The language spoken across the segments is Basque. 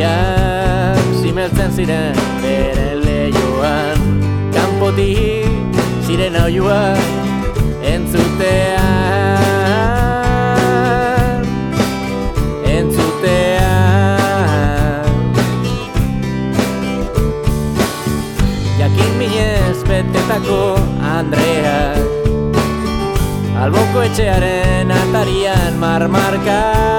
Begiak zimeltzen ziren bere leioan, kanpotik ziren oihuak entzutean, jakin minez betetako Andreak alboko etxearen atarian marmarka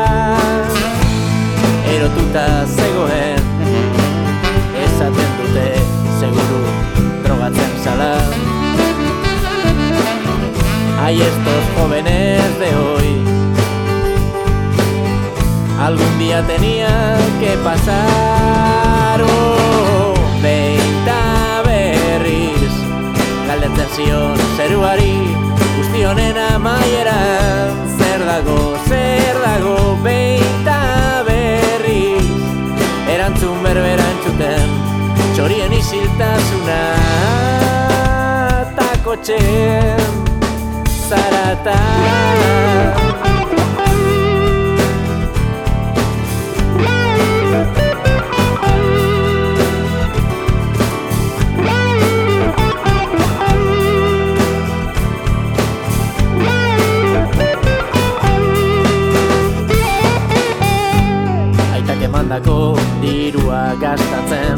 erotuta zegoen, esaten dute seguru drogatzen zala. Hay estos jóvenes de hoy, algún día tenía que pasar. Beita berriz galdetzen zion zeruari, guzti honen amaieran zer dago, beita berriz erantzun berbera entzuten, txorien isiltasuna ta kotxeen zarata. Emandako dirua gastatzen,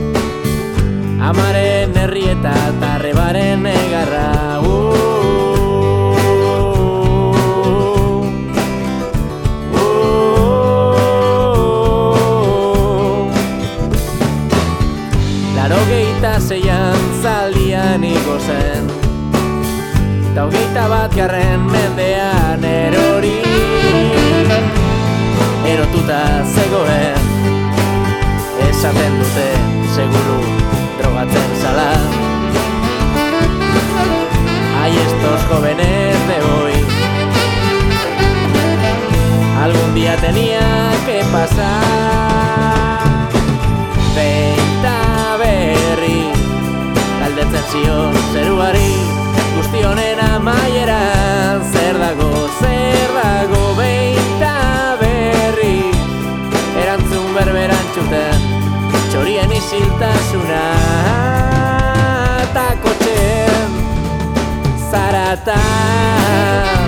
amaren herrieta eta arrebaren egarra. Laurogeita seian zaldian igo zen, eta 21. mendean erori. Erotuta zegoen, esaten dute seguru drogatzen zala. Hay estos jóvenes de hoy, algún día tenía que pasar. Beita berri galdetzen zion zeruari, guzti honen amaieran zer dago, beita erantzun berberan txuten, txorien isiltasuna ta kotxeen zarata.